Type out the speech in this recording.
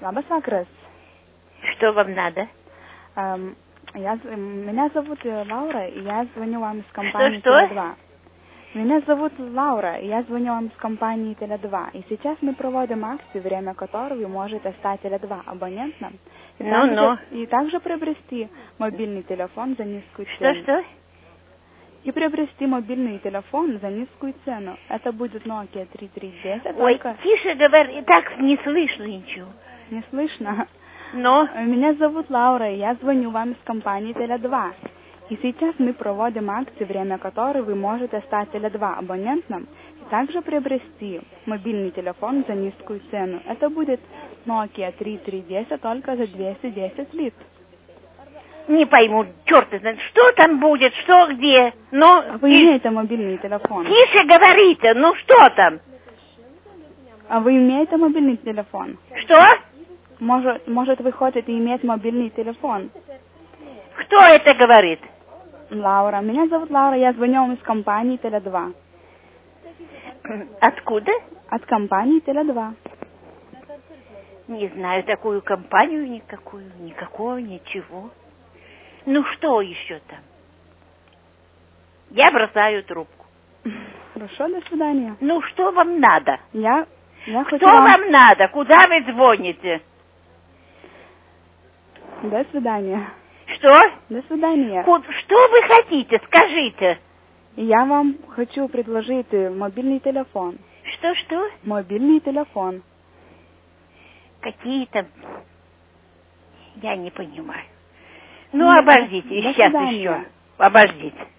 Labas vakaras. Что вам надо? Меня зовут Лаура, и я звоню вам из компании Что? Теле2. Меня зовут Лаура, и я звоню вам из компании Теле2. И сейчас мы проводим акцию, время которой вы можете стать Теле2 абонентом. И также приобрести мобильный телефон за низкую цену. Что? И приобрести мобильный телефон за низкую цену. Это будет Nokia 3310. Ой, тише говори, так не слышно ничего. Не слышно? Но? Меня зовут Лаура, и я звоню вам из компании Теле2. И сейчас мы проводим акцию, время которой вы можете стать Теле2 абонентом и также приобрести мобильный телефон за низкую цену. Это будет Nokia 3310, только за 210 лит. Не пойму, черт знает, что там будет, что где. Вы имеете мобильный телефон? Тише говорите, что там? А вы имеете мобильный телефон? Что? Может вы хотите иметь мобильный телефон? Кто это говорит? Лаура. Меня зовут Лаура, я звоню вам из компании Теле2. Откуда? От компании Теле2. Не знаю такую компанию никакую, ничего. Что еще там? Я бросаю трубку. Хорошо, до свидания. Что вам надо? Я Что вам надо? Куда вы звоните? До свидания. Что? До свидания. Что вы хотите? Скажите. Я вам хочу предложить мобильный телефон. Что? Мобильный телефон. Какие-то... Я не понимаю. Обождите, сейчас еще. Обождите.